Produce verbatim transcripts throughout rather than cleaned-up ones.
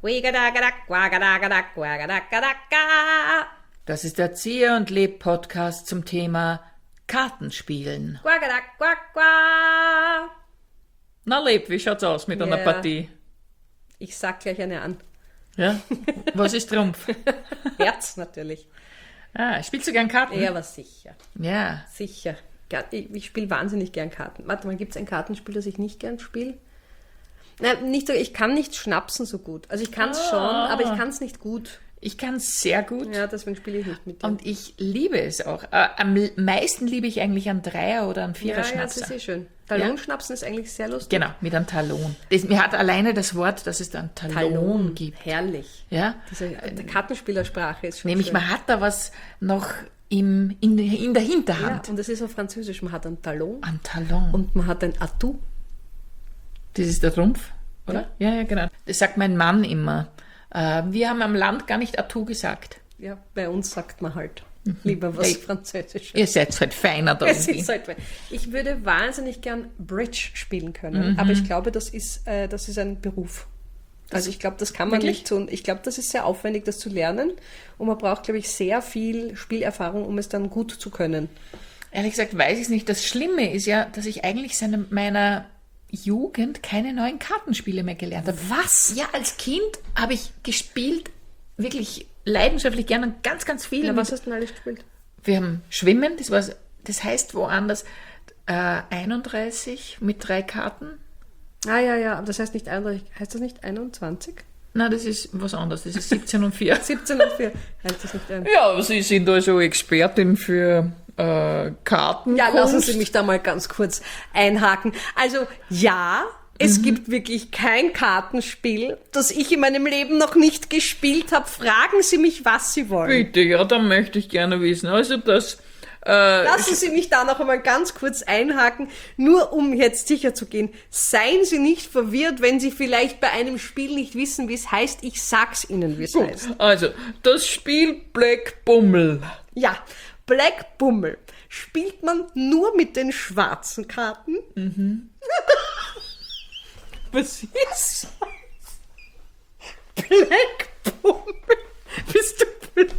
Das ist der Ziehe und Leb Podcast zum Thema Kartenspielen. Na Leb, wie schaut's aus mit einer Ja. Partie? Ich sag gleich eine an. Ja? Was ist Trumpf? Herz natürlich. Ah, spielst du gern Karten? Ja, aber sicher. Ja. Sicher. Gar- Ich, ich spiele wahnsinnig gern Karten. Warte mal, gibt es ein Kartenspiel, das ich nicht gern spiele? Nein, nicht so, ich kann nicht schnapsen so gut. Also ich kann es Ah. schon, aber ich kann es nicht gut. Ich kann sehr gut. Ja, deswegen spiele ich nicht mit dir. Und ich liebe es auch. Äh, am l- meisten liebe ich eigentlich einen Dreier- oder einen ja, ja, das Vierer-Schnapser. ist eh schön. Talonschnapsen ist eigentlich sehr lustig. Genau, mit einem Talon. Das, mir hat alleine das Wort, dass es da einen Talon, Talon gibt. Herrlich. Ja? Diese äh, Kartenspielersprache ist schon Nämlich, schön. man hat da was noch im, in, in der Ja, Hinterhand. und das ist auf Französisch. Man hat einen Talon Ein Talon. und man hat ein Atout. Das ist der Trumpf, oder? Ja, ja, genau. Das sagt mein Mann immer. Äh, wir haben am Land gar nicht Atout gesagt. Ja, bei uns sagt man halt lieber was Hey. Französisches. Ihr seid halt feiner da Es irgendwie. ist halt, ich würde wahnsinnig gern Bridge spielen können, Mhm. aber ich glaube, das ist, äh, das ist ein Beruf. Also ich glaube, das kann man Wirklich? nicht tun. Ich glaube, das ist sehr aufwendig, das zu lernen. Und man braucht, glaube ich, sehr viel Spielerfahrung, um es dann gut zu können. Ehrlich gesagt weiß ich es nicht. Das Schlimme ist ja, dass ich eigentlich seit meiner Jugend keine neuen Kartenspiele mehr gelernt habe. Was? Ja, als Kind habe ich gespielt, wirklich leidenschaftlich gern und ganz, ganz viel. Na, mit- was hast du denn alles gespielt? Wir haben Schwimmen, das, war, das heißt woanders äh, einunddreißig mit drei Karten. Ah ja, ja, aber das heißt nicht einunddreißig, heißt das nicht einundzwanzig? Na, das ist was anderes, das ist siebzehn und vier. siebzehn und vier. Heißt das nicht ein? Ja, Sie sind also Expertin für äh, Karten. Ja, lassen Sie mich da mal ganz kurz einhaken. Also ja, es Mhm. gibt wirklich kein Kartenspiel, das ich in meinem Leben noch nicht gespielt habe. Fragen Sie mich, was Sie wollen. Bitte, ja, dann möchte ich gerne wissen. Also das, äh, Lassen Sie mich da noch einmal ganz kurz einhaken, nur um jetzt sicher zu gehen. Seien Sie nicht verwirrt, wenn Sie vielleicht bei einem Spiel nicht wissen, wie es heißt. Ich sag's Ihnen, wie es gut, heißt. also das Spiel Black Bummel. Ja, Black Bummel spielt man nur mit den schwarzen Karten. Was ist? Black Bummel. Bist du blöd?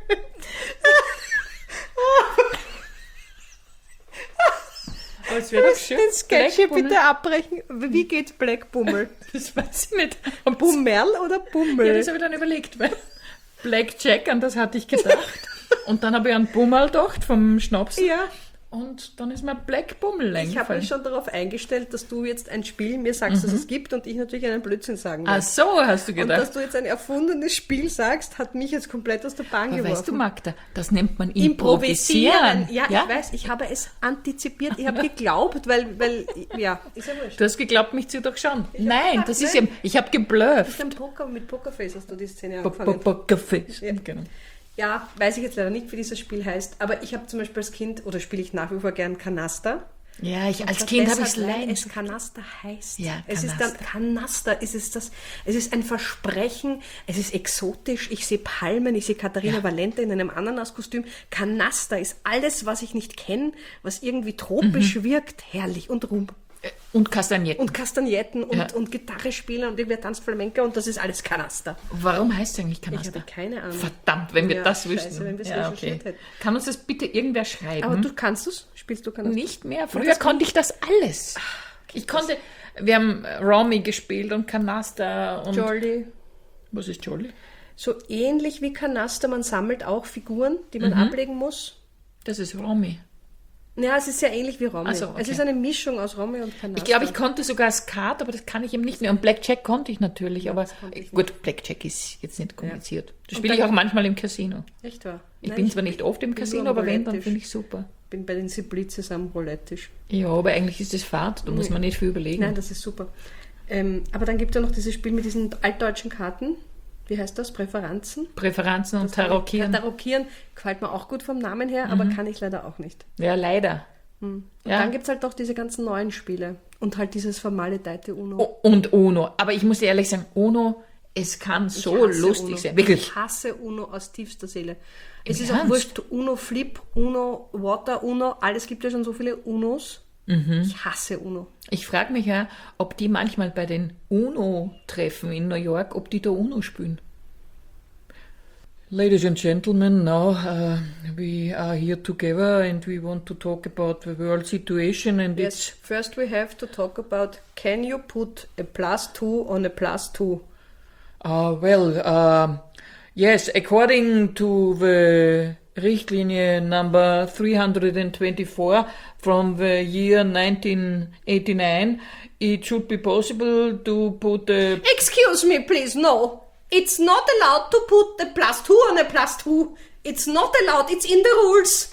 Aber es wäre doch schön. Den Sketch hier Black Bummel. bitte abbrechen. Wie geht Black Bummel? Das weiß ich nicht. Ob das- Bummel oder Ja, Bummel? das habe ich dann überlegt, weil Blackjack, an das hatte ich gedacht. Und dann habe ich an Bummel gedacht vom Schnaps. Ja, Und dann ist mir Black Bummel ich habe eingefallen. mich schon darauf eingestellt, dass du jetzt ein Spiel mir sagst, dass es gibt und ich natürlich einen Blödsinn sagen Ach werde. so, hast du Und dass gedacht. du jetzt ein erfundenes Spiel sagst, hat mich jetzt komplett aus der Bahn Aber geworfen. weißt du, Magda, das nennt man Improvisieren. Ja, ich weiß, ich habe es antizipiert, ich habe geglaubt, weil, weil, ja, ist ja wurscht. Du hast geglaubt, mich zu durchschauen. Nein, gedacht, das ist nein. ja, ich habe geblufft. Mit dem Poker, mit Pokerface hast du die Szene Bo- bo- angefangen. bo- Kaffee. Ja. Genau. Ja, weiß ich jetzt leider nicht, wie dieses Spiel heißt, aber ich habe zum Beispiel als Kind, oder spiele ich nach wie vor gern Kanaster. Ja, ich, als Und Kind habe ich es deshalb, weil leiden. es Kanaster heißt. Ja, es ist dann Kanaster, es ist das, es ist ein Versprechen, es ist exotisch. Ich sehe Palmen, ich sehe Katharina Ja. Valente in einem Ananaskostüm. Kanaster ist alles, was ich nicht kenne, was irgendwie tropisch Mhm. wirkt, herrlich und rum. Und Kastagnetten. Und Kastagnetten und, Ja. und Gitarre spielen und irgendwer tanzt Flamenco und das ist alles Kanaster. Warum heißt es eigentlich Ich Kanaster? habe keine Ahnung. Verdammt, wenn wir Ja, das scheiße, wüssten. wenn wir es ja, recherchiert hätten. Kann uns das bitte irgendwer schreiben? Aber du kannst es? Spielst du Kanaster? Nicht mehr. das Früher konnte ich das alles. Ich konnte, wir haben Romy gespielt und Kanaster und... Jolly. Was ist Jolly? So ähnlich wie Kanaster, man sammelt auch Figuren, die Mhm. man ablegen muss. Das ist Romy. Ja, es ist sehr ähnlich wie Romy. Ach so, okay. Es ist eine Mischung aus Romy und Kanaster. Ich glaube, ich konnte sogar Skat, aber das kann ich eben nicht mehr. Und Blackjack konnte ich natürlich, aber das konnte ich gut, Blackjack ist jetzt nicht kompliziert. Das Und spiele ich dann- auch manchmal im Casino. Echt wahr? Ich Nein, bin zwar nicht oft im bin Casino, nur am aber wenn, dann Roulette-Tisch. finde ich super. bin bei den Simplices am Roulette-Tisch. Ja, aber eigentlich ist das Fahrt, da muss man nicht viel überlegen. Nein, das ist super. Ähm, aber dann gibt es ja noch dieses Spiel mit diesen altdeutschen Karten. Wie heißt das? Präferenzen? Präferenzen und Tarockieren. Tarockieren gefällt mir auch gut vom Namen her, aber kann ich leider auch nicht. Ja, leider. Und Ja. dann gibt es halt doch diese ganzen neuen Spiele. Und halt dieses vermaledeite Uno. O- Und Uno. Aber ich muss dir ehrlich sagen, Uno, es kann Ich so hasse lustig Uno. sein. Wirklich. Ich hasse Uno aus tiefster Seele. Es Im ist auch Ernst? wurscht, Uno Flip, Uno Water, Uno, alles gibt ja schon so viele Unos. Mhm. Ich hasse Uno. Ich frage mich ja, ob die manchmal bei den UNO-Treffen in New York, ob die da Uno spielen. Ladies and gentlemen, now uh, we are here together and we want to talk about the world situation and Yes, it's... first we have to talk about, can you put a plus two on a plus two? Uh, well, uh, yes, according to the Richtlinie number three hundred twenty-four from the year nineteen eighty-nine, it should be possible to put a... Excuse me, please, no. It's not allowed to put the plus two on a plus two. It's not allowed, it's in the rules.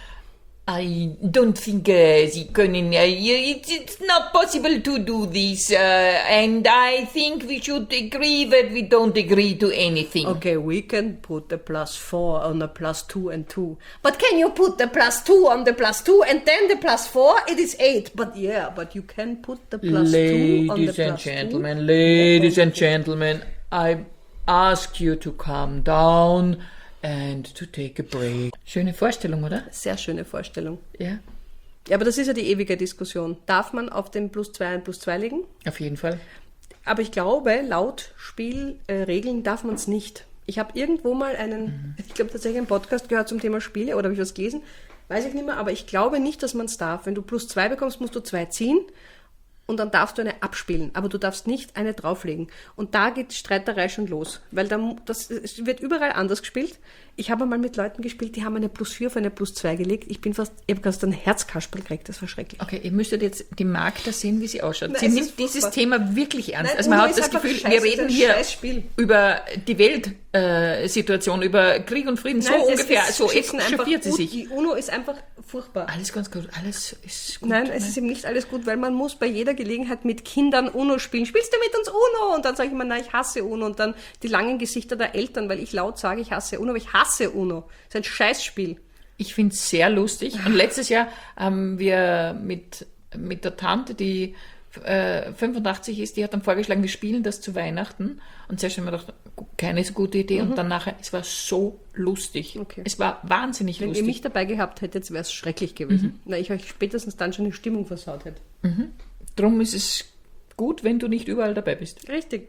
I don't think uh, Sie können, uh, it's, it's not possible to do this, uh, and I think we should agree that we don't agree to anything. Okay, we can put the plus four on a plus two and two. But can you put the plus two on the plus two and then the plus four? It is eight. But yeah, but you can put the plus two on the Ladies and plus gentlemen, two. ladies and gentlemen, I ask you to calm down and to take a break. Schöne Vorstellung, oder? Sehr schöne Vorstellung. Ja, Ja, aber das ist ja die ewige Diskussion. Darf man auf den plus zwei ein plus zwei legen? auf jeden Fall. Aber ich glaube, laut Spielregeln darf man es nicht. Ich habe irgendwo mal einen, mhm. ich glaube tatsächlich einen Podcast gehört zum Thema Spiele oder habe ich was gelesen, weiß ich nicht mehr, aber ich glaube nicht, dass man es darf. Wenn du plus zwei bekommst, musst du zwei ziehen und dann darfst du eine abspielen, aber du darfst nicht eine drauflegen. Und da geht die Streiterei schon los, weil da, das es wird überall anders gespielt. Ich habe mal mit Leuten gespielt, die haben eine plus vier auf eine plus zwei gelegt. Ich bin fast, ich habe fast ein Herzkasperl gekriegt, das war schrecklich. Okay, ihr müsstet jetzt die Magda sehen, wie sie ausschaut. Nein, sie es nimmt ist dieses furchtbar. Thema wirklich ernst. Nein, also man Uno hat ist das einfach Gefühl, scheiße, wir es ist reden ein hier Scheißspiel. über die Weltsituation, äh, über Krieg und Frieden, so Nein, es ungefähr. ist So beschissen, einfach echauffiert sie gut. sich. Die Uno ist einfach furchtbar. Alles ganz gut, alles ist gut. Nein, es ist eben nicht alles gut, weil man muss bei jeder Gelegenheit mit Kindern Uno spielen. Spielst du mit uns Uno? Und dann sage ich immer, nein, ich hasse Uno. Und dann die langen Gesichter der Eltern, weil ich laut sage, ich hasse Uno, aber ich hasse Uno. Das ist ein Scheißspiel. Ich finde es sehr lustig. Und letztes Jahr haben wir mit, mit der Tante, die äh, fünfundachtzig ist, die hat dann vorgeschlagen, wir spielen das zu Weihnachten. Und zuerst haben wir gedacht, keine so gute Idee. Mhm. Und dann nachher, es war so lustig. Okay. Es war wahnsinnig Wenn lustig. ihr mich dabei gehabt hättet, wäre es schrecklich gewesen. Mhm. Weil ich euch spätestens dann schon die Stimmung versaut hätte. Mhm. Drum ist es gut, wenn du nicht überall dabei bist. Richtig.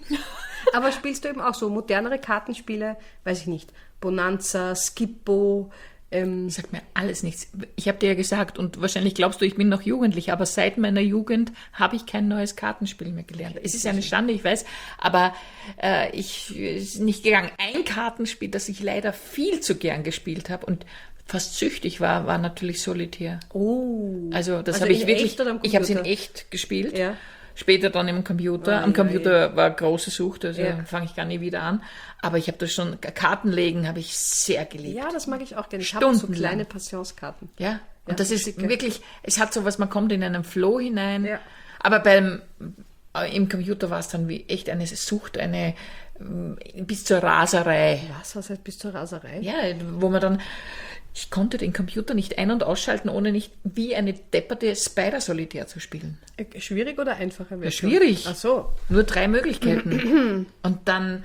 Aber spielst du eben auch so modernere Kartenspiele, weiß ich nicht, Bonanza, Skippo, ähm, Sagt mir alles nichts. Ich habe dir ja gesagt, und wahrscheinlich glaubst du, ich bin noch jugendlich, aber seit meiner Jugend habe ich kein neues Kartenspiel mehr gelernt. Es ist eine Schande, ich weiß, aber äh, ich ist nicht gegangen. Ein Kartenspiel, das ich leider viel zu gern gespielt habe und fast süchtig war, war natürlich Solitär. Oh. Also das Also habe ich in wirklich, echt oder am ich habe es in Computer? echt gespielt. Ja. Später dann im Computer. Ah, Am ja, Computer war große Sucht, also Ja. fange ich gar nie wieder an. Aber ich habe das schon, Kartenlegen habe ich sehr geliebt. Ja, das mag ich auch gerne. Ich habe so Stundenlang. kleine Passionskarten. Ja, und Ja, das ist schicke. wirklich, es hat so was, man kommt in einen Flow hinein. Ja. Aber beim, äh, im Computer war es dann wie echt eine Sucht, eine äh, bis zur Raserei. Was, was heißt bis zur Raserei? Ja, wo man dann, ich konnte den Computer nicht ein- und ausschalten, ohne nicht wie eine depperte Spider-Solitär zu spielen. Äh, Schwierig oder einfacher? Ja, schwierig. Ach so. Nur drei Möglichkeiten. Und dann,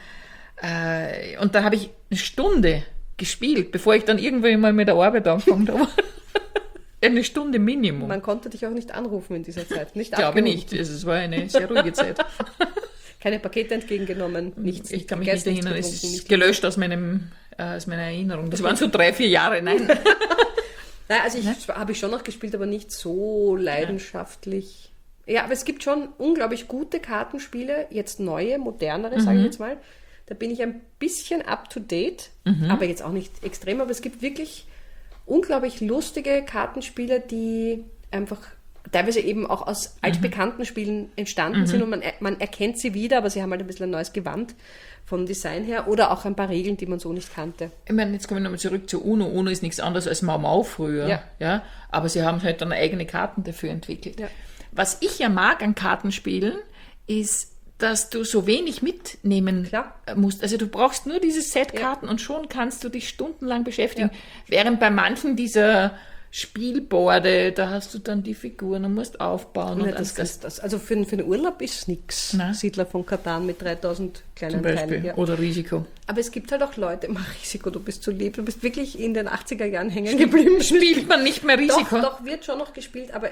äh, und da habe ich eine Stunde gespielt, bevor ich dann irgendwann mal mit der Arbeit angefangen habe. Eine Stunde Minimum. Man konnte dich auch nicht anrufen in dieser Zeit. Nicht Ich glaube abgehoben. nicht. Es war eine sehr ruhige Zeit. Keine Pakete entgegengenommen. Nichts. Ich kann mich gegessen, nicht erinnern. nichts Es getrunken, ist nichts- gelöscht aus, meinem, äh, aus meiner Erinnerung. Das waren so drei, vier Jahre. Nein. Nein, also ich habe ich schon noch gespielt, aber nicht so leidenschaftlich. Ja, aber es gibt schon unglaublich gute Kartenspiele, jetzt neue, modernere, sage ich jetzt mal. Da bin ich ein bisschen up to date, aber jetzt auch nicht extrem, aber es gibt wirklich unglaublich lustige Kartenspiele, die einfach teilweise eben auch aus altbekannten Spielen entstanden sind und man, man erkennt sie wieder, aber sie haben halt ein bisschen ein neues Gewand vom Design her oder auch ein paar Regeln, die man so nicht kannte. Ich meine, jetzt kommen wir nochmal zurück zu UNO. UNO ist nichts anderes als Mau Mau früher. Ja. Ja? Aber sie haben halt dann eigene Karten dafür entwickelt. Ja. Was ich ja mag an Kartenspielen, ist, dass du so wenig mitnehmen Klar. musst. Also du brauchst nur diese Setkarten und schon kannst du dich stundenlang beschäftigen. Während bei manchen dieser Spielborde, da hast du dann die Figuren und musst aufbauen. Ja, und das, alles das, das, also für, den- für den Urlaub ist es nichts. Nein. Siedler von Katan mit dreitausend kleinen zum Beispiel. Teilen. Ja. Oder Risiko. Aber es gibt halt auch Leute, mach Risiko, du bist zu lieb, du bist wirklich in den achtziger Jahren hängen geblieben. Spielt man nicht mehr Risiko? Doch, doch, wird schon noch gespielt, aber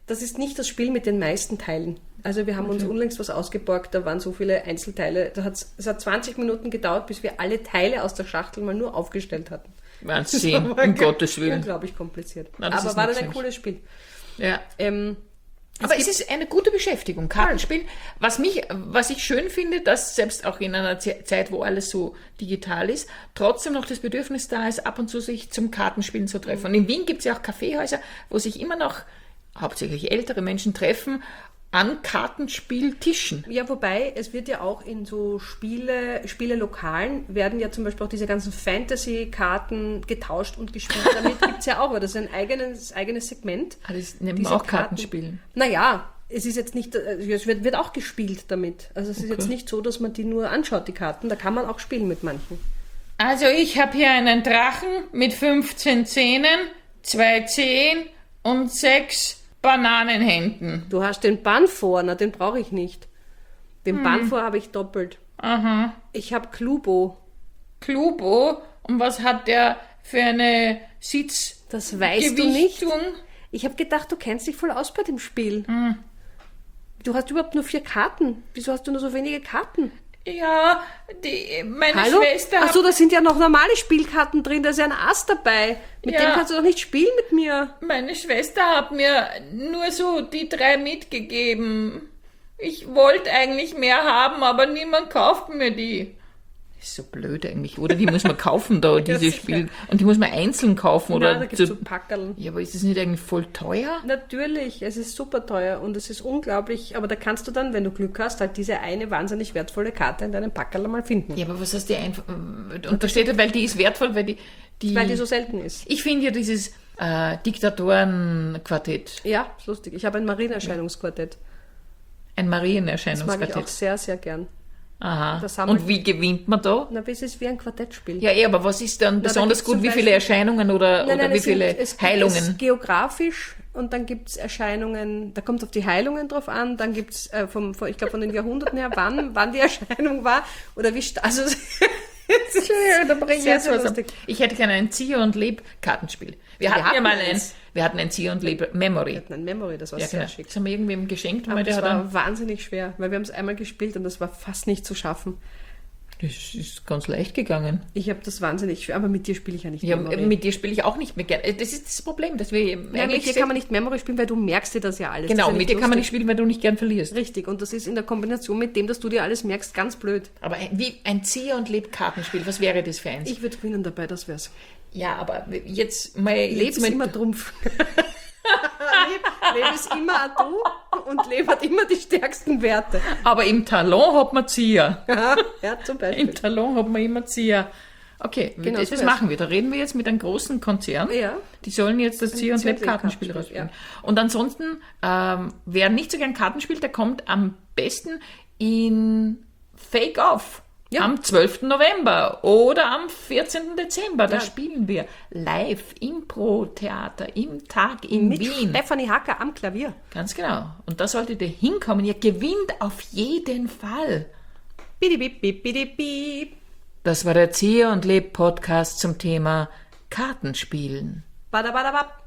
das ist nicht das Spiel mit den meisten Teilen. Also wir haben uns unlängst was ausgeborgt, da waren so viele Einzelteile. Da hat's, es hat zwanzig Minuten gedauert, bis wir alle Teile aus der Schachtel mal nur aufgestellt hatten. Wahnsinn, um Gottes Willen. Unglaublich kompliziert. Na, das Aber ist war nix dann ein für mich. cooles Spiel. Ja. Ähm, Aber es ist eine gute Beschäftigung, Kartenspielen. Was mich, was ich schön finde, dass selbst auch in einer Ze- Zeit, wo alles so digital ist, trotzdem noch das Bedürfnis da ist, ab und zu sich zum Kartenspielen zu treffen. Und in Wien gibt es ja auch Kaffeehäuser, wo sich immer noch hauptsächlich ältere Menschen treffen an Kartenspieltischen. Ja, wobei, es wird ja auch in so Spiele, Spielelokalen werden ja zum Beispiel auch diese ganzen Fantasy-Karten getauscht und gespielt. Damit gibt es ja auch, weil das ist ein eigenes, eigenes Segment. Ah, das nennt man Diese auch Kartenspielen. Naja, es ist jetzt nicht, also es wird, wird auch gespielt damit. Also es ist Okay. jetzt nicht so, dass man die nur anschaut, die Karten. Da kann man auch spielen mit manchen. Also ich habe hier einen Drachen mit fünfzehn Zähnen, zwei Zehen und sechs Bananenhänden. Du hast den Banfor, na den brauche ich nicht. Den Banfor habe ich doppelt. Aha. Ich habe Klubo. Klubo. Und was hat der für eine Sitzgewichtung? Das weißt du nicht. Ich habe gedacht, du kennst dich voll aus bei dem Spiel. Du hast überhaupt nur vier Karten. Wieso hast du nur so wenige Karten? Ja, die, meine Hallo? Schwester... Achso, da sind ja noch normale Spielkarten drin, da ist ja ein Ass dabei. Mit Ja. dem kannst du doch nicht spielen mit mir. Meine Schwester hat mir nur so die drei mitgegeben. Ich wollte eigentlich mehr haben, aber niemand kauft mir die. Das ist so blöd eigentlich, oder? Die muss man kaufen da, diese sicher. Spiele. Und die muss man einzeln kaufen, oder? Nein, da gibt es zu- so Packerln. Ja, aber ist das nicht eigentlich voll teuer? Natürlich, es ist super teuer und es ist unglaublich, aber da kannst du dann, wenn du Glück hast, halt diese eine wahnsinnig wertvolle Karte in deinem Packerl mal finden. Ja, aber was heißt die einfach... Und da steht ja, weil die ist wertvoll, weil die... die Weil die so selten ist. ich finde ja dieses äh, Diktatorenquartett, Ja, ist lustig. Ich habe ein Marienerscheinungsquartett. ein Das mag ich auch Marienerscheinungsquartett. sehr, sehr gern. Aha. Das sammelt- Und wie gewinnt man da? Na, es ist wie ein Quartettspiel. Ja, eh, aber was ist dann da besonders gibt's zum gut? Wie viele Beispiel- Erscheinungen oder, Nein, oder nein, wie es sind- viele es gibt Heilungen? es geografisch und dann gibt es Erscheinungen, da kommt auf die Heilungen drauf an, dann gibt es, äh, vom, von, ich glaube von den Jahrhunderten her, wann, wann die Erscheinung war oder wie, sta- also Ja, da bringe ich sehr, jetzt sehr was ab. lustig. Ich hätte gerne ein Zieh- und Leb-Kartenspiel. Wir Wir hatten ja hatten mal ein, eins. wir hatten ein Zieh- und Leb-Memory. Wir hatten ein Memory, das war Ja, sehr genau. schick. Das haben wir irgendwem geschenkt. Aber Weil der das hat war dann, wahnsinnig schwer, weil wir haben es einmal gespielt und das war fast nicht zu schaffen. das ist ganz leicht gegangen. Ich habe das wahnsinnig schwer, aber mit dir spiele ich ja nicht Ja, Memory. mit dir spiele ich auch nicht mehr gerne. Das ist das Problem, dass wir ja, mit eigentlich dir kann man nicht Memory spielen, weil du merkst dir das ja alles. genau, das ist ja mit dir kann man lustig. nicht spielen, weil du nicht gern verlierst. Richtig, und das ist in der Kombination mit dem, dass du dir alles merkst, ganz blöd. Aber ein, wie ein Zieh- und Leb-Kartenspiel, was wäre das für eins? Ich würde gewinnen dabei, das wär's. ja, aber jetzt mal... Leb jetzt ist mal immer Trumpf. Leb, Leb ist immer ein Du und Leb hat immer die stärksten Werte. aber im Talon hat man Zieher. Ja, zum Im Beispiel. Talon hat man immer Zieher. Okay, Genau, das, so das wär's. machen wir. Da reden wir jetzt mit einem großen Konzern. Ja. Die sollen jetzt das Zieh- und Zieh- und Leb-Kartenspiel Leb-Kartenspiel, rausbringen. Und ansonsten, ähm, wer nicht so gern Karten spielt, der kommt am besten in Fake Off. Ja. Am zwölften November oder am vierzehnten Dezember. Da Ja. spielen wir live Impro-Theater im Tag in Mit Wien. Stefanie Hacker am Klavier. Ganz genau. Und da solltet ihr hinkommen. Ihr gewinnt auf jeden Fall. Bidi bip, bip, bidi bip. Das war der Zieh- und Leb-Podcast zum Thema Kartenspielen. Badabadabab.